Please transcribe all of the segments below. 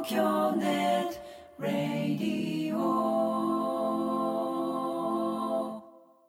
京ネットラディオ。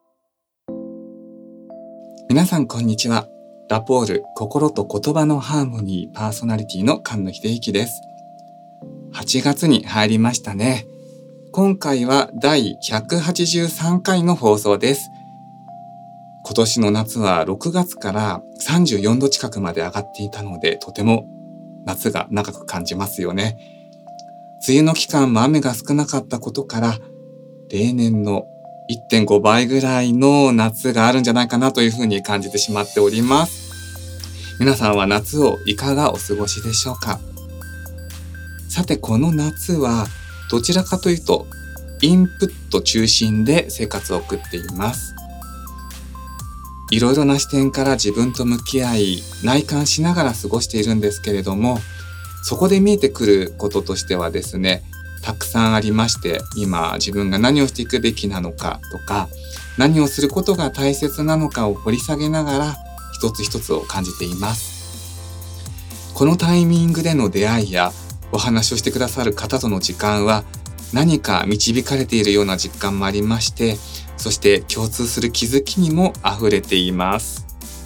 皆さんこんにちは。ラポール心と言葉のハーモニーパーソナリティの菅野秀幸です。8月に入りましたね。今回は第183回の放送です。今年の夏は6月から34度近くまで上がっていたので、とても夏が長く感じますよね。梅雨の期間も雨が少なかったことから、例年の 1.5 倍ぐらいの夏があるんじゃないかなというふうに感じてしまっております。皆さんは夏をいかがお過ごしでしょうか。さて、この夏はどちらかというとインプット中心で生活を送っています。いろいろな視点から自分と向き合い、内観しながら過ごしているんですけれども、そこで見えてくることとしてはですね、たくさんありまして、今自分が何をしていくべきなのかとか、何をすることが大切なのかを掘り下げながら一つ一つを感じています。このタイミングでの出会いやお話をしてくださる方との時間は何か導かれているような実感もありまして、そして共通する気づきにも溢れています。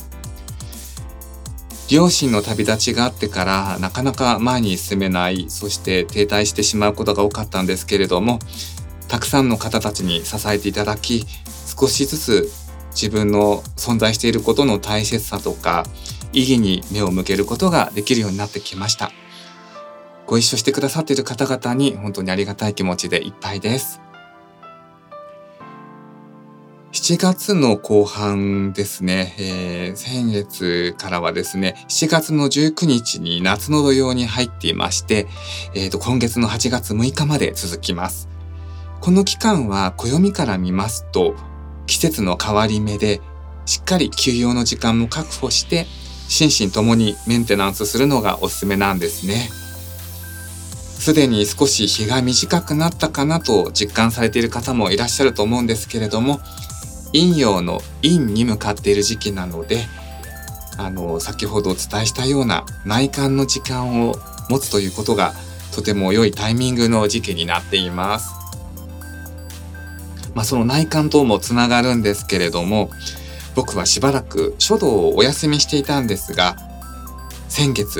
両親の旅立ちがあってからなかなか前に進めない、そして停滞してしまうことが多かったんですけれども、たくさんの方たちに支えていただき、少しずつ自分の存在していることの大切さとか意義に目を向けることができるようになってきました。ご一緒してくださっている方々に本当にありがたい気持ちでいっぱいです。7月の後半ですね、先月からはですね、7月の19日に夏の土用に入っていまして、今月の8月6日まで続きます。この期間は暦から見ますと、季節の変わり目で、しっかり休養の時間も確保して、心身ともにメンテナンスするのがおすすめなんですね。すでに少し日が短くなったかなと実感されている方もいらっしゃると思うんですけれども、陰陽の陰に向かっている時期なので、先ほどお伝えしたような内観の時間を持つということがとても良いタイミングの時期になっています。その内観ともつながるんですけれども、僕はしばらく書道をお休みしていたんですが、先月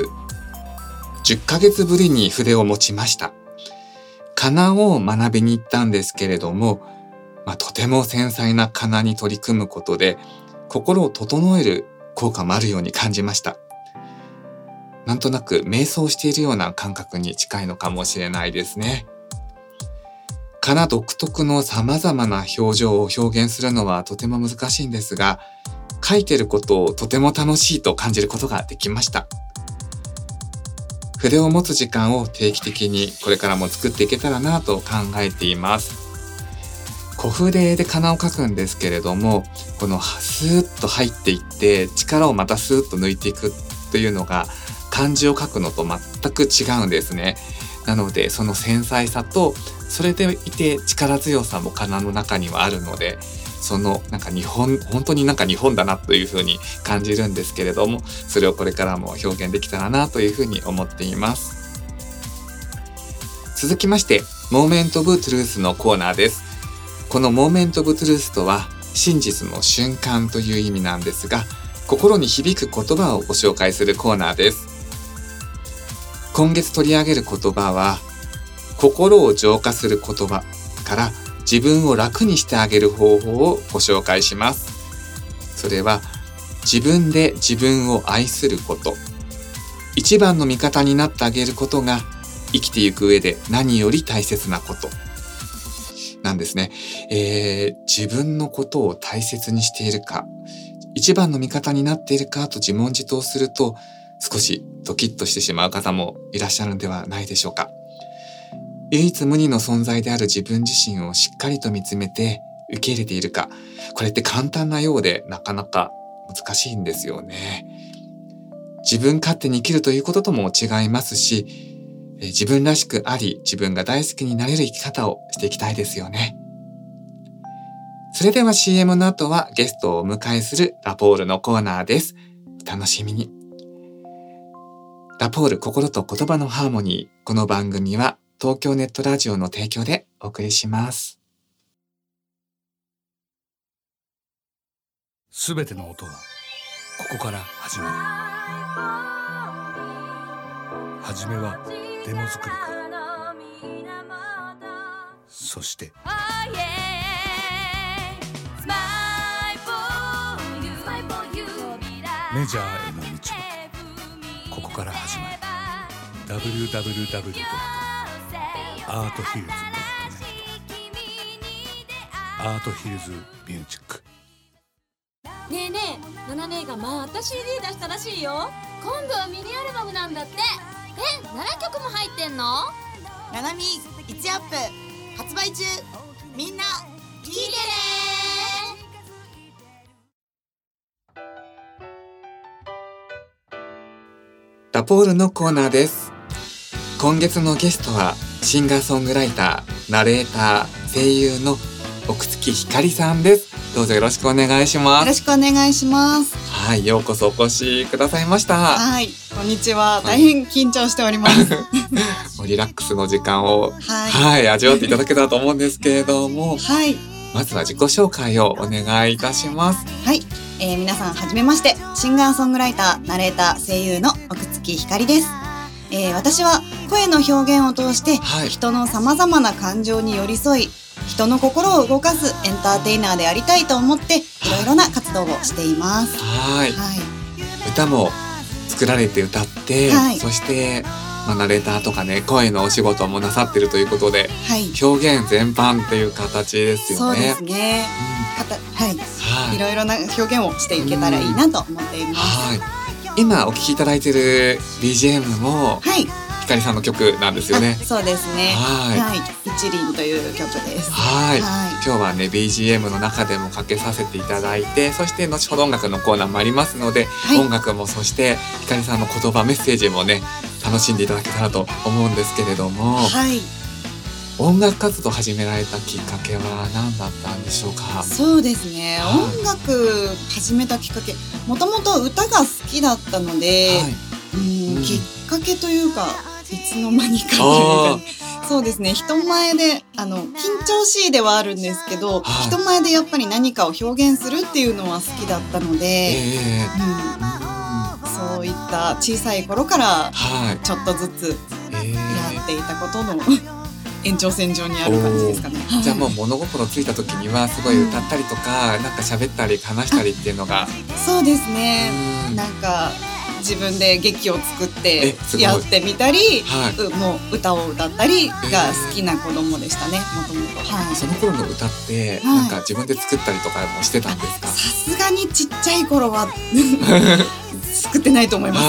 10ヶ月ぶりに筆を持ちました。仮名を学びに行ったんですけれども、とても繊細な仮名に取り組むことで心を整える効果もあるように感じました。なんとなく瞑想しているような感覚に近いのかもしれないですね。仮名独特の様々な表情を表現するのはとても難しいんですが、書いてることをとても楽しいと感じることができました。筆を持つ時間を定期的にこれからも作っていけたらなと考えています。小筆で仮名を書くんですけれども、このスーッと入っていって力をまたスーッと抜いていくというのが漢字を書くのと全く違うんですね。なのでその繊細さとそれでいて力強さも仮名の中にはあるので、その本当に日本だなというふうに感じるんですけれども、それをこれからも表現できたらなというふうに思っています。続きましてモーメントオブトゥルースのコーナーです。このモーメントオブトゥルースとは真実の瞬間という意味なんですが、心に響く言葉をご紹介するコーナーです。今月取り上げる言葉は、心を浄化する言葉から自分を楽にしてあげる方法をご紹介します。それは自分で自分を愛すること、一番の味方になってあげることが生きていく上で何より大切なことなんですね。自分のことを大切にしているか、一番の味方になっているかと自問自答すると、少しドキッとしてしまう方もいらっしゃるのではないでしょうか。唯一無二の存在である自分自身をしっかりと見つめて受け入れているか、これって簡単なようでなかなか難しいんですよね。自分勝手に生きるということとも違いますし、自分らしくあり、自分が大好きになれる生き方をしていきたいですよね。それでは CM の後はゲストをお迎えするラポールのコーナーです。お楽しみに。 ラポール心と言葉のハーモニー。この番組は東京ネットラジオの提供でお送りします。 すべての音はここから始まる。はじめはデモ作りから、そしてメジャーへの道はここから始まる。 www.arthills.net アートヒルズミュージック。 ねえねえ、ナナ姉がまた CD 出したらしいよ。今度はミニアルバムなんだって。7曲も入ってんの？ ナナミ1アップ発売中。みんな聞いてね。 ラポールのコーナーです。今月のゲストはシンガーソングライター、ナレーター、声優の奥月ひかりさんです。どうぞよろしくお願いします。 よろしくお願いします。 はい、ようこそお越しくださいました。 はい、こんにちは。大変緊張しております。 もうリラックスの時間を、味わっていただけたらと思うんですけれども、まずは自己紹介をお願いいたします。 はい、皆さんはじめまして。シンガーソングライター、ナレーター、声優の奥月ひかりです。私は声の表現を通して、人のさまざまな感情に寄り添い、人の心を動かすエンターテイナーでありたいと思っていろいろな活動をしています。 歌も作られて歌って、そして、ナレーターとかね、声のお仕事もなさってるということで、表現全般っていう形ですよね。 そうですね。いろいろな表現をしていけたらいいなと思っています。 今お聴きいただいている BGM も、ひかりさんの曲なんですよね。 そうですね。一輪という曲です。 今日はね BGM の中でもかけさせていただいて、そして後ほど音楽のコーナーもありますので、音楽もそしてひかりさんの言葉メッセージもね楽しんでいただけたらと思うんですけれども、音楽活動を始められたきっかけは何だったんでしょうか？ そうですね、音楽始めたきっかけ、もともと歌が好きだったので、きっかけというかいつの間にかというか、そうですね、人前で緊張しいではあるんですけど、人前でやっぱり何かを表現するっていうのは好きだったので、そういった小さい頃からちょっとずつやっていたことの延長線上にある感じですかね。 じゃあもう物心ついた時にはすごい歌ったりとか、なんか喋ったり話したりっていうのが。 そうですね、なんか自分で劇を作ってやってみたり、もう歌を歌ったりが好きな子供でしたね、もともと。 その頃の歌ってなんか自分で作ったりとかもしてたんですか？ さすがにちっちゃい頃は作ってないと思います。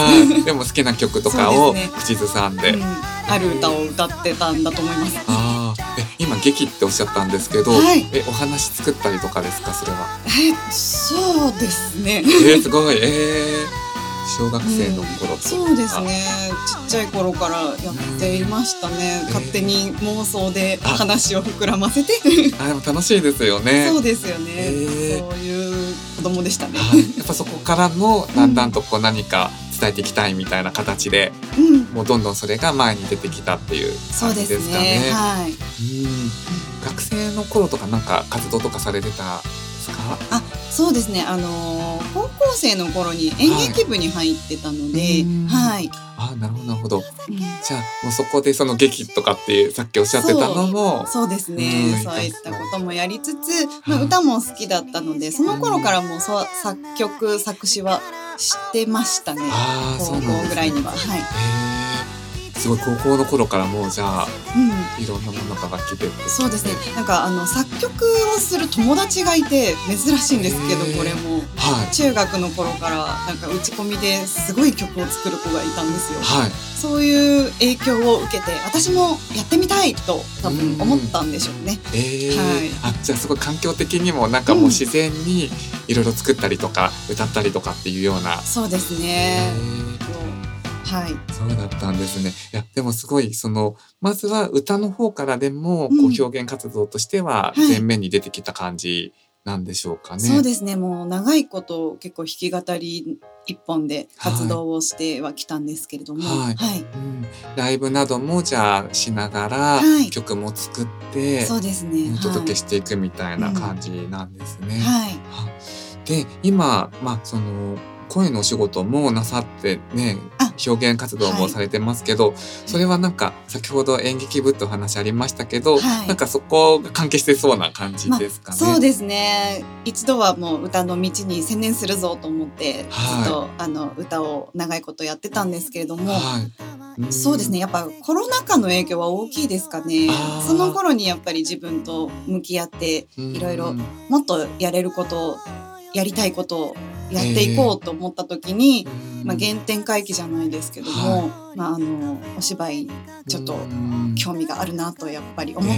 でも好きな曲とかを口ずさんで、 ある歌を歌ってたんだと思います。 今劇っておっしゃったんですけど、お話作ったりとかですか？それは。 そうですね。 すごい。小学生の頃とか、 そうですね、ちっちゃい頃からやっていましたね。勝手に妄想で話を膨らませて。 でも楽しいですよね。 そうですよね、そういう子供でしたね。 やっぱそこからもだんだんとこう何か伝えていきたいみたいな形で、もうどんどんそれが前に出てきたっていう感じですかね。学生の頃とかなんか活動とかされてたんですか？ そうですね、高校生の頃に演劇部に入ってたので、 なるほどなるほど。じゃあもうそこでその劇とかっていうさっきおっしゃってたのも、 そうですね、そういったこともやりつつ、歌も好きだったので、その頃からもう作曲作詞はしてましたね。高校ぐらいには。 すごい高校の頃からもうじゃあ、いろんなものが楽器で。 そうですね、なんか作曲をする友達がいて珍しいんですけど、これも、中学の頃からなんか打ち込みですごい曲を作る子がいたんですよ。そういう影響を受けて私もやってみたいと多分思ったんでしょうね。 じゃあすごい環境的にもなんかもう自然にいろいろ作ったりとか歌ったりとかっていうような。 そうですね。 そうだったんですね。いやでもすごいまずは歌の方からでもこう表現活動としては前面に出てきた感じなんでしょうかね。 そうですね。もう長いこと結構弾き語り一本で活動をしてはきたんですけれども、 はいはい、 うん、ライブなどもじゃあしながら、 はい、 曲も作ってそうですね、 お届けしていくみたいな感じなんですね。 はい。 で今、その声のお仕事もなさってね、表現活動もされてますけど、それはなんか先ほど演劇部ってお話ありましたけど、なんかそこが関係してそうな感じですかね。 そうですね。一度はもう歌の道に専念するぞと思って、ずっと歌を長いことやってたんですけれども、そうですね。やっぱコロナ禍の影響は大きいですかね。その頃にやっぱり自分と向き合っていろいろもっとやれることをやりたいことをやっていこうと思った時に、原点回帰じゃないですけども、お芝居ちょっと興味があるなとやっぱり思って、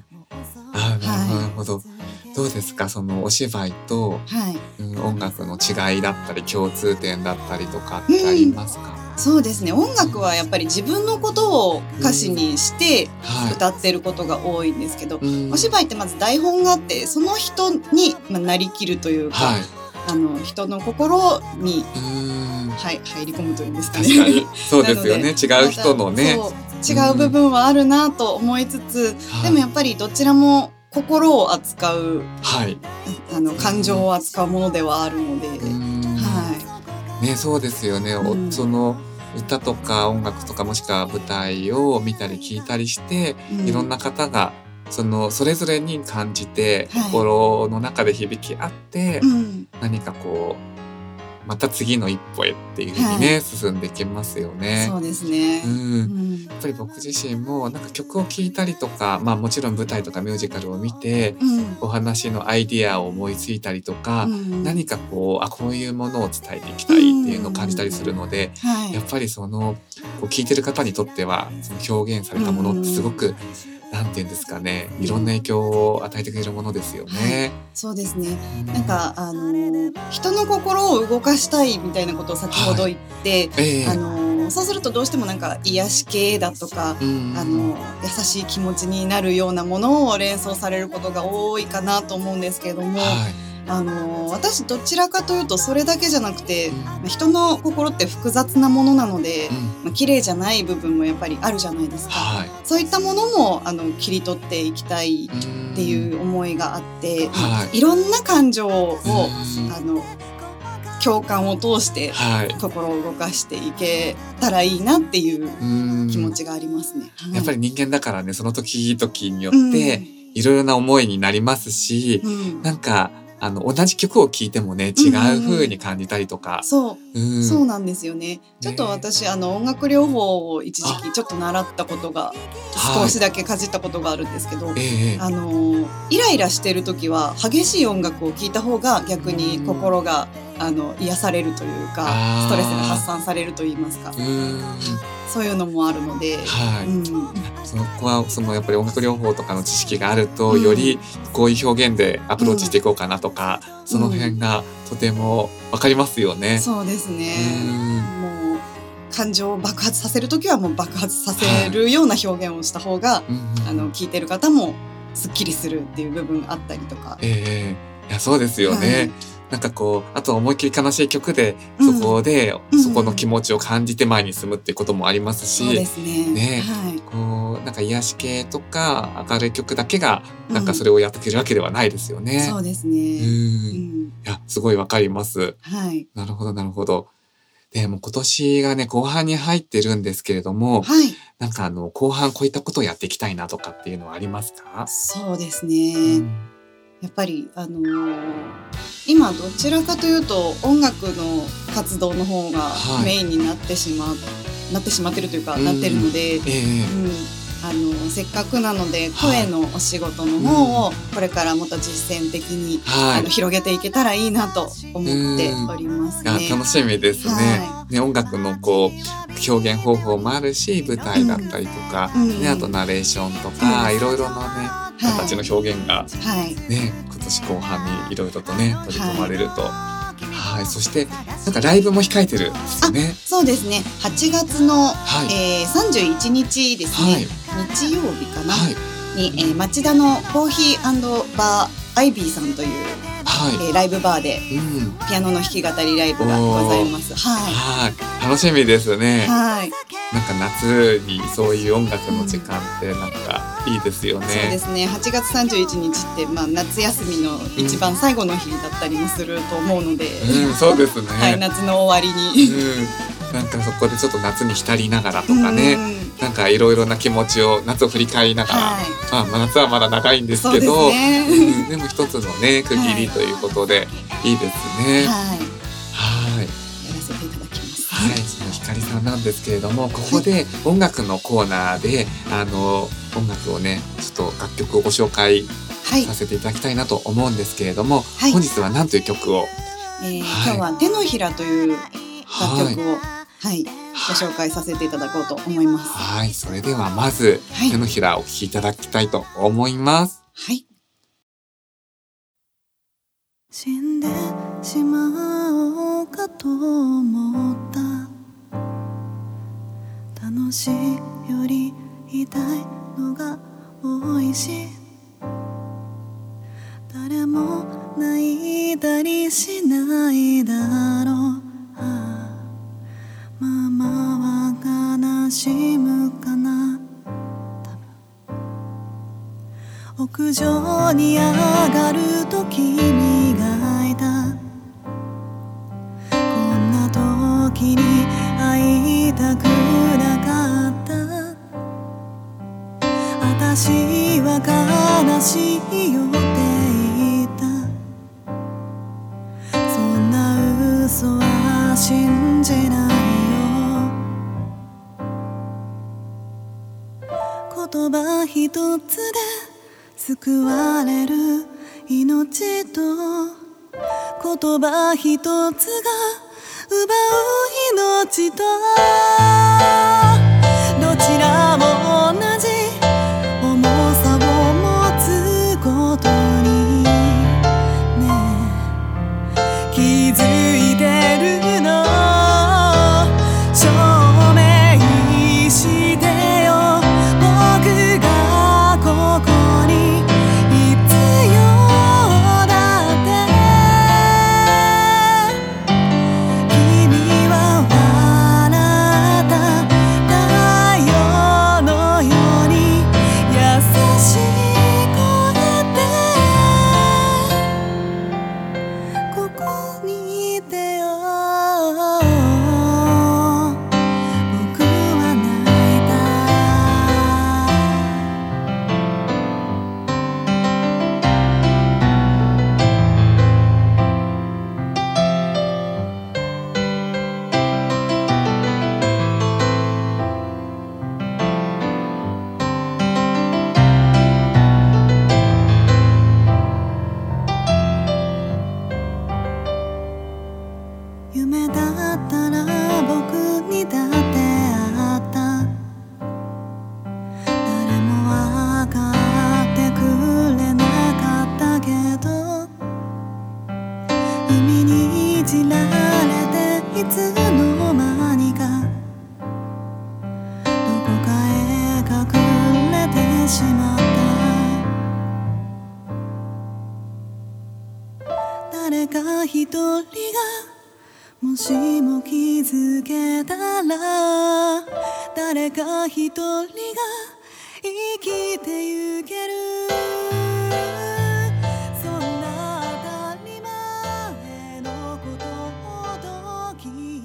なるほど。どうですか、そのお芝居と、音楽の違いだったり共通点だったりとかってありますか？ そうですね。音楽はやっぱり自分のことを歌詞にして歌ってることが多いんですけど、お芝居ってまず台本があって、その人になりきるというか、人の心に入り込むというんですかね。 確かにそうですよね。違う人のね、 違う部分はあるなと思いつつ、でもやっぱりどちらも心を扱う、感情を扱うものではあるので、 ね、そうですよね。その歌とか音楽とかもしくは舞台を見たり聞いたりして、いろんな方がそれぞれに感じて、心の中で響き合って、何かこうまた次の一歩へっていう風にね、進んでいけますよね。 そうですね。 やっぱり僕自身もなんか曲を聴いたりとか、もちろん舞台とかミュージカルを見て、お話のアイディアを思いついたりとか、何かこういうものを伝えていきたいっていうのを感じたりするので、やっぱりこう聴いてる方にとってはその表現されたものってすごくなんていうんですかね、いろんな影響を与えてくれるものですよね。 そうですね。なんか人の心を動かしたいみたいなことを先ほど言って、そうするとどうしてもなんか癒し系だとか、優しい気持ちになるようなものを連想されることが多いかなと思うんですけれども、私どちらかというとそれだけじゃなくて、人の心って複雑なものなので、綺麗じゃない部分もやっぱりあるじゃないですか。そういったものも切り取っていきたいっていう思いがあって、いろんな感情を共感を通して心を動かしていけたらいいなっていう気持ちがありますね。 やっぱり人間だからね、その時々によっていろいろな思いになりますし、なんか同じ曲を聴いてもね、違う風に感じたりとか。 そうなんですよね。ちょっと私、音楽療法を一時期ちょっと習ったことが、少しだけかじったことがあるんですけど、イライラしてる時は激しい音楽を聴いた方が逆に心が癒されるというか、ストレスが発散されると言いますか。そういうのもあるので、 そこはやっぱり音楽療法とかの知識があると、よりこういう表現でアプローチしていこうかなとか、その辺がとてもわかりますよね。 そうですね。もう感情を爆発させるときはもう爆発させるような表現をした方が、聞いてる方もすっきりするっていう部分があったりとか。 いや、そうですよね。なんかあと思いっきり悲しい曲で、そこで、そこの気持ちを感じて前に進むっていうこともありますし、 そうですね。 なんか癒し系とか明るい曲だけが、なんかそれをやってくれるわけではないですよね。 そうですね。 いや、すごいわかります。なるほど、なるほど。でも今年がね、後半に入ってるんですけれども、なんか後半こういったことをやっていきたいなとかっていうのはありますか？ そうですね。やっぱり今どちらかというと音楽の活動の方がメインになってしまってるというか、なってるので、せっかくなので声のお仕事の方をこれからもっと実践的に、広げていけたらいいなと思っておりますね。 楽しみですね。音楽の表現方法もあるし、舞台だったりとか、あとナレーションとか、いろいろなね形の表現がね、今年後半にいろいろとね取り組まれると。そしてなんかライブも控えてるんですよね。 そうですね。8月の、31日ですね。日曜日かな、に、町田のコーヒー&バーアイビーさんという、ライブバーでピアノの弾き語りライブがございます。 楽しみですね。 はい。 なんか夏にそういう音楽の時間ってなんかいいですよね。 そうですね。8月31日って、夏休みの一番最後の日だったりもすると思うので、 そうですね。 はい、夏の終わりに、 なんかそこでちょっと夏に浸りながらとかね、なんかいろいろな気持ちを夏を振り返りながら、夏はまだ長いんですけど、でも一つのね区切りということでいいですね。 やらせていただきます。 そのひかりさんなんですけれども、ここで音楽のコーナーで音楽をねちょっと楽曲をご紹介させていただきたいなと思うんですけれども、本日は何という曲を、 今日は手のひらという楽曲をご紹介させていただこうと思います。 それではまず、手のひらをお聴きいただきたいと思います。 死んでしまおうかと思った。楽しいより痛いのが多いし、誰も泣いたりしないだろう。ママは悲しむかな。屋上に上がると君がいた。こんな時に会いたくなかった。私は悲しいよって言った。そんな嘘は信じない。言葉一つで救われる命と、言葉一つが奪う命と、どちらも同じ重さを持つことにね、気づいてるの。証明してよ、僕がここに必要だって。君は笑った太陽のように優しい声で、ここにいてよ。僕は泣いた。夢だったら僕にだってあった。誰も分かってくれなかったけど、海にいじられていつの間にかどこかへ隠れてしまった。誰か一人がもしも気づけたら、誰か一人が生きてゆける。そんな当たり前のことほどきっ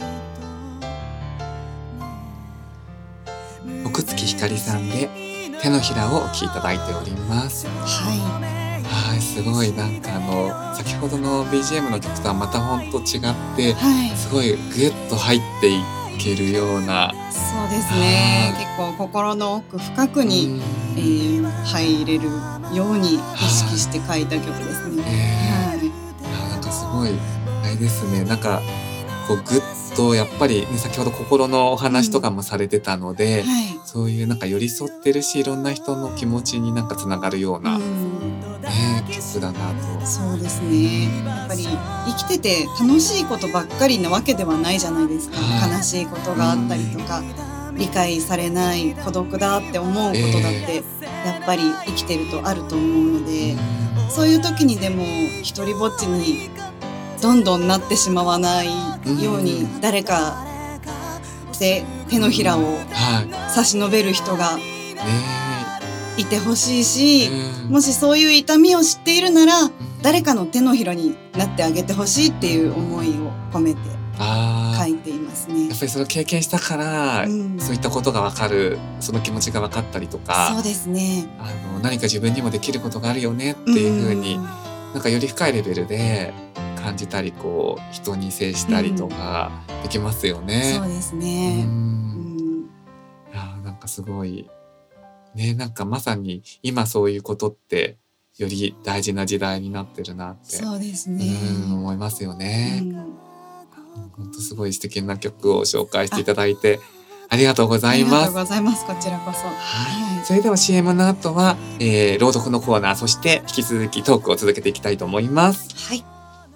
とね。 奥月ひかりさんで手のひらをお聴きいただいております。すごいなんか先ほどの BGM の曲とはまたほんと違って、すごいグッと入っていけるような。 そうですね。結構心の奥深くに、入れるように意識して書いた曲ですね。 なんかすごいあれですね。なんかこうグッとやっぱり、ね、先ほど心のお話とかもされてたので、そういうなんか寄り添ってるし、いろんな人の気持ちになんかつながるような、曲だなと。 そうですね。やっぱり生きてて楽しいことばっかりなわけではないじゃないですか。悲しいことがあったりとか、理解されない孤独だって思うことだってやっぱり生きてるとあると思うので、そういう時にでも一人ぼっちにどんどんなってしまわないように、誰かで手のひらを差し伸べる人がいてほしいし、もしそういう痛みを知っているなら誰かの手のひらになってあげてほしいっていう思いを込めて書いていますね。 やっぱりその経験したから、そういったことが分かる、その気持ちが分かったりとか、 そうですね、 何か自分にもできることがあるよねっていうふうに、なんかより深いレベルで感じたり、こう人に接したりとかできますよね。 そうですね。 いやなんかすごいね、なんかまさに今そういうことってより大事な時代になってるなって、 そうですね、 思いますよね。本当すごい素敵な曲を紹介していただいてありがとうございます。 ありがとうございます。こちらこそ。 それでは CM の後は、朗読のコーナー、そして引き続きトークを続けていきたいと思います。 はい。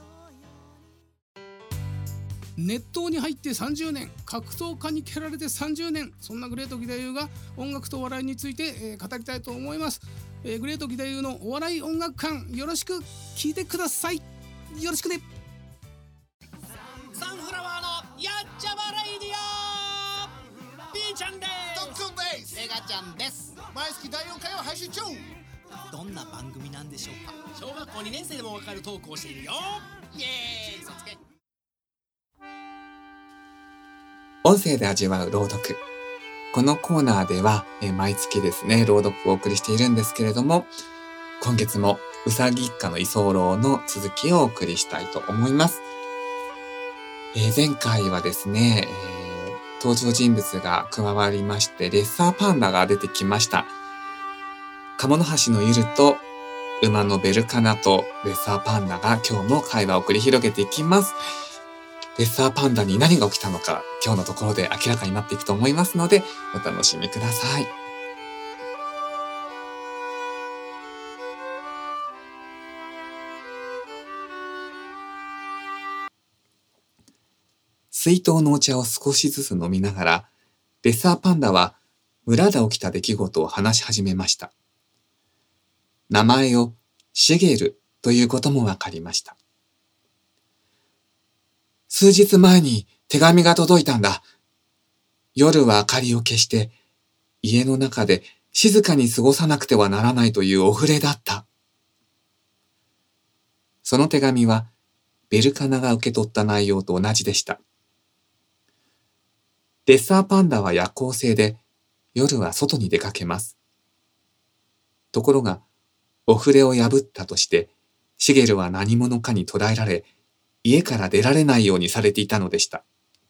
熱湯に入って30年、格闘家に蹴られて30年、そんなグレート義太夫が音楽とお笑いについて、語りたいと思います。グレート義太夫のお笑い音楽館、よろしく聞いてください。よろしくね。 サンフラワーのやっちゃまレイディオ、 B ちゃんです。 トックンです。 メガちゃんです。 毎月第4回を配信中。 どんな番組なんでしょうか。小学校2年生でもわかるトークをしているよ。イエーイ、そつけ。 音声で味わう朗読。このコーナーでは、毎月ですね、朗読をお送りしているんですけれども、今月もうさぎ一家の居候の続きをお送りしたいと思います。前回はですね、登場人物が加わりまして、レッサーパンダが出てきました。鴨の橋のゆると馬のベルカナとレッサーパンダが今日も会話を繰り広げていきます。レッサーパンダに何が起きたのか、今日のところで明らかになっていくと思いますので、お楽しみください。水筒のお茶を少しずつ飲みながら、レッサーパンダは村で起きた出来事を話し始めました。名前をシゲルということもわかりました。数日前に手紙が届いたんだ。夜は明かりを消して家の中で静かに過ごさなくてはならないというお触れだった。その手紙はベルカナが受け取った内容と同じでした。レッサーパンダは夜行性で夜は外に出かけます。ところがお触れを破ったとしてシゲルは何者かに捕らえられ、家から出られないようにされていたのでした。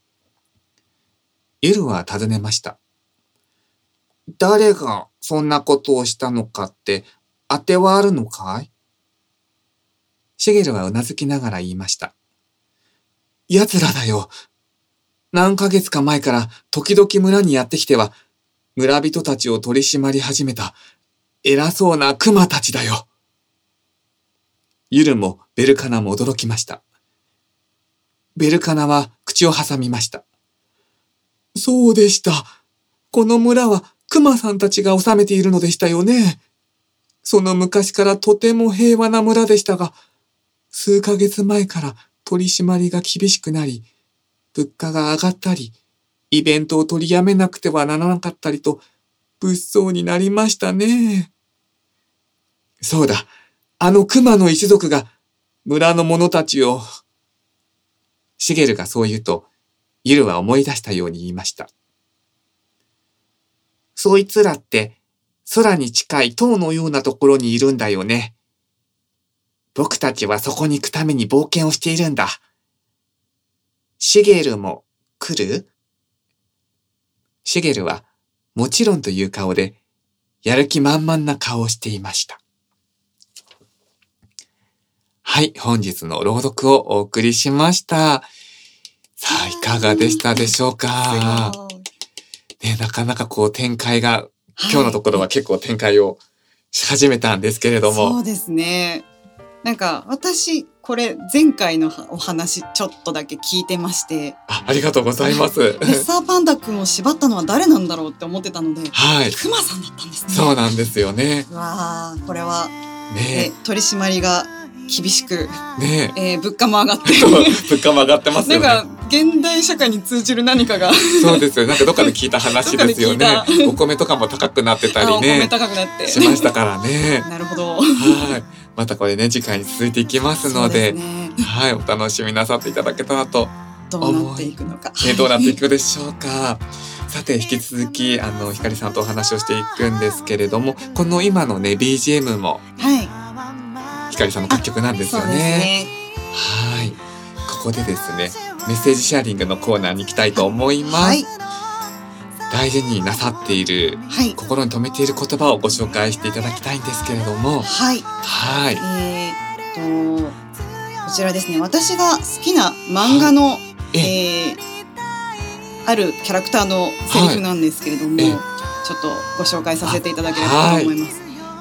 ユルは尋ねました。誰がそんなことをしたのかって当てはあるのかい？シゲルはうなずきながら言いました。奴らだよ。何ヶ月か前から時々村にやってきては、村人たちを取り締まり始めた偉そうなクマたちだよ。ユルもベルカナも驚きました。ベルカナは口を挟みました。そうでした。この村はクマさんたちが治めているのでしたよね。その昔からとても平和な村でしたが、数ヶ月前から取り締まりが厳しくなり、物価が上がったり、イベントを取りやめなくてはならなかったりと、物騒になりましたね。そうだ、あのクマの一族が村の者たちを。シゲルがそう言うと、ユルは思い出したように言いました。そいつらって空に近い塔のようなところにいるんだよね。僕たちはそこに行くために冒険をしているんだ。シゲルも来る？シゲルはもちろんという顔でやる気満々な顔をしていました。はい、本日の朗読をお送りしました。さあ、いかがでしたでしょうか？ね、なかなかこう展開が、今日のところは結構展開をし始めたんですけれども。 そうですね。 なんか私これ前回のお話ちょっとだけ聞いてまして、 ありがとうございます。 レッサーパンダくんを縛ったのは誰なんだろうって思ってたので、 はい。 クマさんだったんですね。 そうなんですよね。 わあ、これは、 ね、 取り締まりが厳しく、 ね、 物価も上がって物価も上がってますよね。 なんか現代社会に通じる何かがそうですよ。なんかどっかで聞いた話ですよね。お米とかも高くなってたりね。 お米高くなってしましたからね。 なるほど。 はい。またこれね次回に続いていきますので、はい、お楽しみなさっていただけたらとどうなっていくのか。 どうなっていくでしょうか。さて引き続きひかりさんとお話をしていくんですけれども、この今のね BGM も、ひかりさんの楽曲なんですよね。はい。ここでですねメッセージシェアリングのコーナーに行きたいと思います。大事になさっている、心に留めている言葉をご紹介していただきたいんですけれども、 はい。 はい。 こちらですね、私が好きな漫画の、あるキャラクターのセリフなんですけれども、ちょっとご紹介させていただければと思います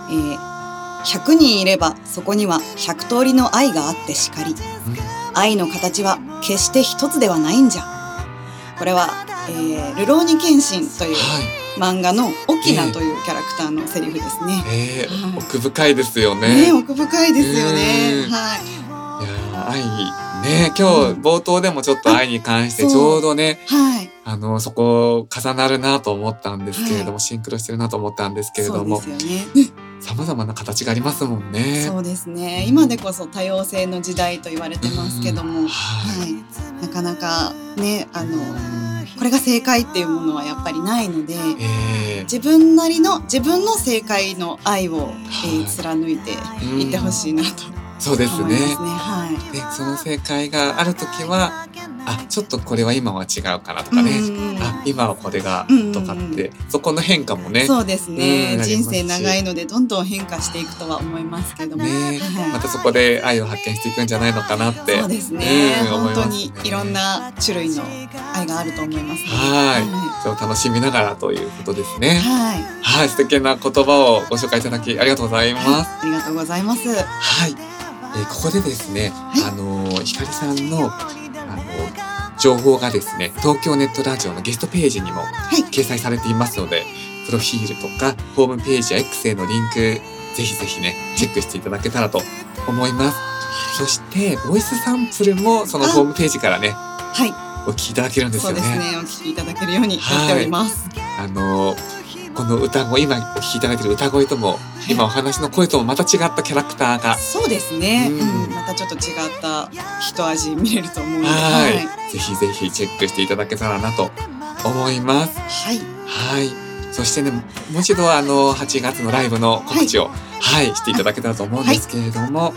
。100人いればそこには100通りの愛があってしかり、愛の形は決して一つではないんじゃ。これは、ルローニケンシンという漫画のオキナというキャラクターのセリフですね。 奥深いですよね。 奥深いですよね。はい。 いや愛ね、今日冒頭でもちょっと愛に関してちょうどね、そこ重なるなと思ったんですけれども、シンクロしてるなと思ったんですけれども、様々な形がありますもんね。 そうですね。今でこそ多様性の時代と言われてますけども、なかなかね、これが正解っていうものはやっぱりないので、自分なりの自分の正解の愛を、貫いていってほしいなと。 そうですね。 はい。 で、その正解があるときは、ちょっとこれは今は違うかなとかね、今はこれがとかって、そこの変化もね。 そうですね。人生長いのでどんどん変化していくとは思いますけども、 またそこで愛を発見していくんじゃないのかなって。 そうですね。本当にいろんな種類の愛があると思います。 はい。それを楽しみながらということですね。 はい。 素敵な言葉をご紹介いただきありがとうございます。 ありがとうございます。 はい。ここでですね、ひかりさんの情報がですね、東京ネットラジオのゲストページにも掲載されていますので、プロフィールとかホームページや X へのリンク、ぜひぜひねチェックしていただけたらと思います。そしてボイスサンプルもそのホームページからね、お聞きいただけるんですよね。 そうですね、お聞きいただけるようになっております。 この歌声、今お聞きいただいている歌声とも、今お話の声ともまた違ったキャラクターが、 そうですね、またちょっと違った一味見れると思うので、 ぜひぜひチェックしていただけたらなと思います。そしてね、もう一度8月のライブの告知を、していただけたらと思うんですけれども、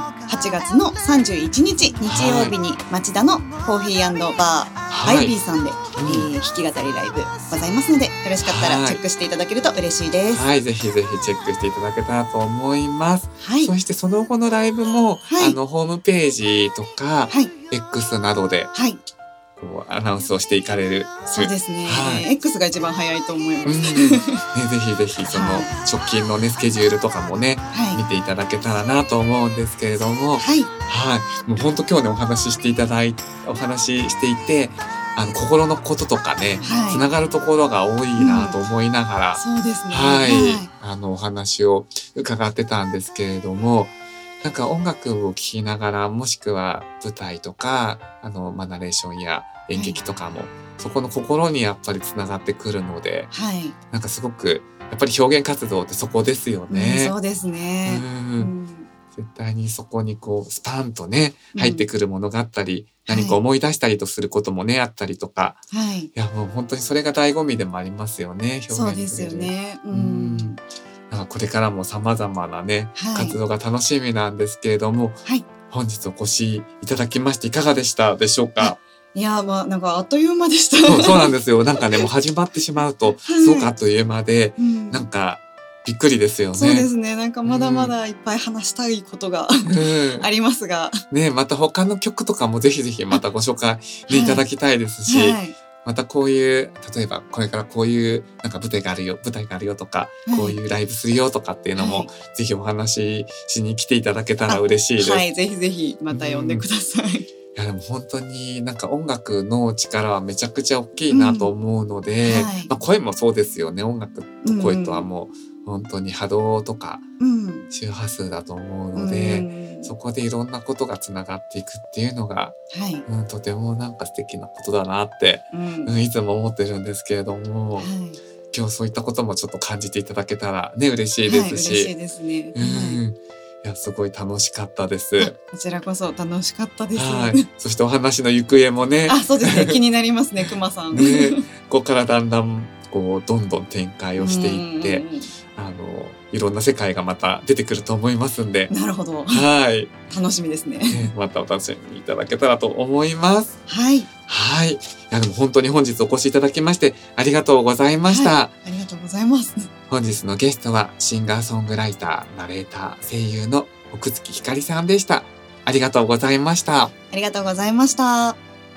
8月の31日日曜日に町田のコーヒー&バーアイビーさんで、弾き語りライブございますので、よろしかったらチェックしていただけると嬉しいです。 ぜひぜひチェックしていただけたらと思います。そしてその後のライブも、ホームページとか、X などで、アナウンスをしていかれる。 そうですね。X が一番早いと思います。ぜひぜひその直近のねスケジュールとかもね、見ていただけたらなと思うんですけれども、もう本当今日ねお話ししていて、心のこととかね、つながるところが多いなと思いながら、 そうですね。 お話を伺ってたんですけれども。なんか音楽を聴きながら、もしくは舞台とか、ナレーションや演劇とかも、そこの心にやっぱりつながってくるので、なんかすごく、やっぱり表現活動ってそこですよね。 そうですね。 絶対にそこにこう、スパンとね、入ってくるものがあったり、何か思い出したりとすることもね、あったりとか。いや、もう本当にそれが醍醐味でもありますよね、表現。 そうですよね。 これからも様々なね、活動が楽しみなんですけれども、本日お越しいただきましていかがでしたでしょうか？ いや、なんかあっという間でした。 そうなんですよ。なんかね、もう始まってしまうと、すごくあっという間で、なんかびっくりですよね。 そうですね。なんかまだまだいっぱい話したいことがありますが。 ね、また他の曲とかもぜひぜひまたご紹介いただきたいですし、 またこういう、例えばこれからこういうなんか舞台があるよとか、 はいこういうライブするよとかっていうのも、 はいぜひお話ししに来ていただけたら嬉しいです。 はい、ぜひぜひまた呼んでください。 いやでも本当になんか音楽の力はめちゃくちゃ大きいなと思うので、 はいまあ、声もそうですよね。音楽と声とはもう本当に波動とかうん。 周波数だと思うので、 うんそこでいろんなことがつながっていくっていうのが、 はい。 とてもなんか素敵なことだなって、 うん。 いつも思ってるんですけれども、 はい。 今日そういったこともちょっと感じていただけたらね嬉しいですし、 はい、嬉しいですね。 うんはいいやすごい楽しかったです。 こちらこそ楽しかったです。 はい。そしてお話の行方もね、 あ、そうですね。気になりますね、くまさん。 ね、ここからだんだんこうどんどん展開をしていって、 うんうんいろんな世界がまた出てくると思いますんで、 なるほど。 はい、 楽しみですね。 ねまたお楽しみいただけたらと思います。 はい。 はい。いやでも本当に本日お越しいただきましてありがとうございました。 ありがとうございます。 本日のゲストはシンガーソングライター、ナレーター、声優の奥月ひかりさんでした。ありがとうございました。 ありがとうございました。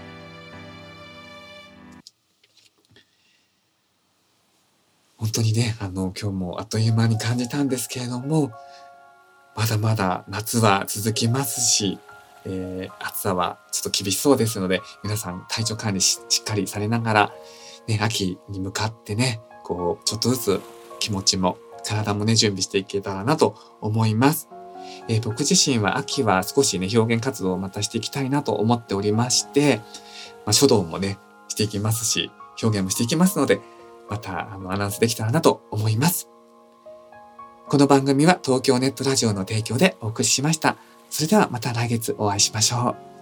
本当にね、今日もあっという間に感じたんですけれども、まだまだ夏は続きますし、暑さはちょっと厳しそうですので、皆さん体調管理しっかりされながら、ね、秋に向かってね、こう、ちょっとずつ気持ちも体もね、準備していけたらなと思います。僕自身は秋は少しね、表現活動をまたしていきたいなと思っておりまして、書道もね、していきますし、表現もしていきますので、またアナウンスできたらなと思います。この番組は東京ネットラジオの提供でお送りしました。それではまた来月お会いしましょう。